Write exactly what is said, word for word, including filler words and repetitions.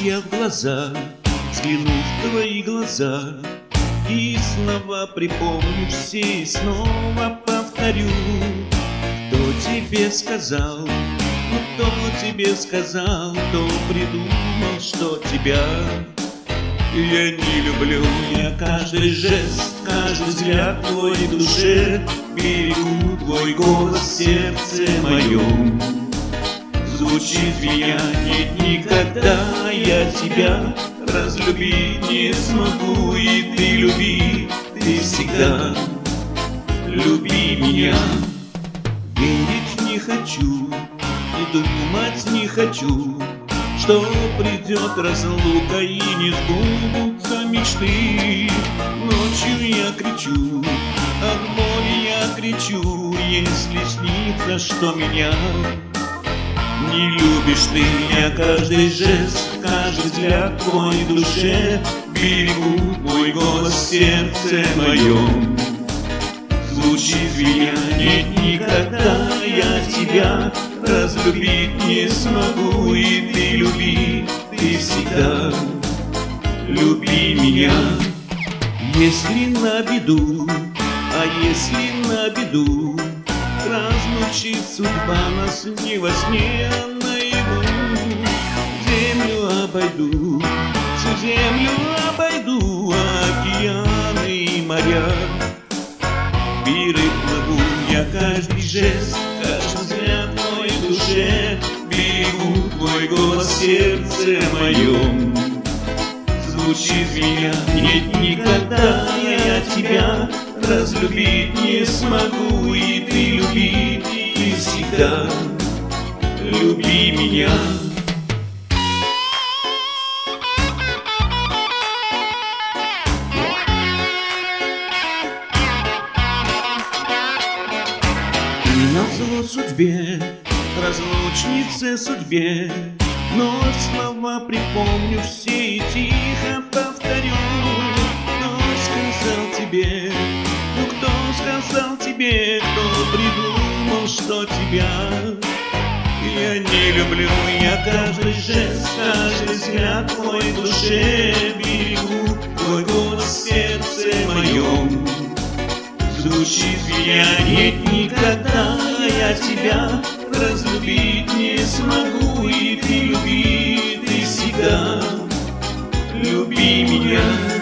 я в глаза, взгляну в твои глаза, и снова припомню все, и снова повторю. Кто тебе сказал, ну кто тебе сказал, кто придумал, что тебя я не люблю? Я каждый жест, каждый взгляд твой в душе берегу, твой голос в сердце моем звучит в меня. Нет, никогда я тебя разлюбить не смогу, и ты люби, ты всегда люби меня. Верить не хочу, и думать не хочу, что придет разлука и не сбудутся мечты. Ночью я кричу, от боли я кричу, если снится, что меня не любишь ты. Я каждый жест, каждый взгляд твой в душе берегу, мой голос в сердце моем звучит в меня. Нет, никогда я тебя разлюбить не смогу, и ты люби, ты всегда люби меня. Если на беду, а если на беду разлучит судьба нас не во сне, а наяву, землю обойду, всю землю обойду, океаны и моря, миры плыву. Я каждый жест, каждый взгляд мой в душе берегу, твой голос в сердце моем звучит в меня. Нет, никогда я тебя разлюбить не смогу, и ты люби, ты всегда люби меня. И назло судьбе, разлучнице судьбе, но слова припомню все и тихо повторю. Кто сказал тебе, ну кто сказал тебе, кто придумал, что тебя я не люблю? Я каждый жест, каждый взгляд твой в душе берегу, твой голос в сердце моем звучит в меня. Нет, никогда я тебя разлюбить не смогу, и ты люби, ты всегда люби меня.